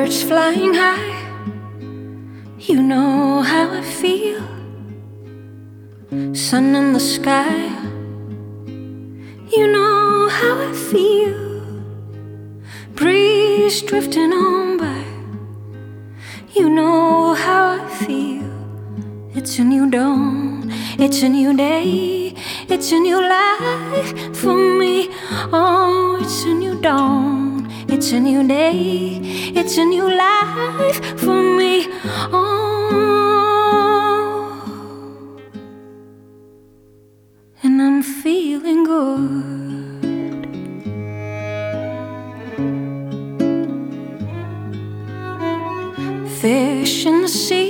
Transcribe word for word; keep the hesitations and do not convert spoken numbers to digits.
birds flying high. You know how I feel. Sun in the sky. You know how I feel. Breeze drifting on by. You know how I feel. It's a new dawn, it's a new day, it's a new life for me. Oh, it's a new dawn, it's a new day, it's a new life for me. Oh, and I'm feeling good. Fish in the sea,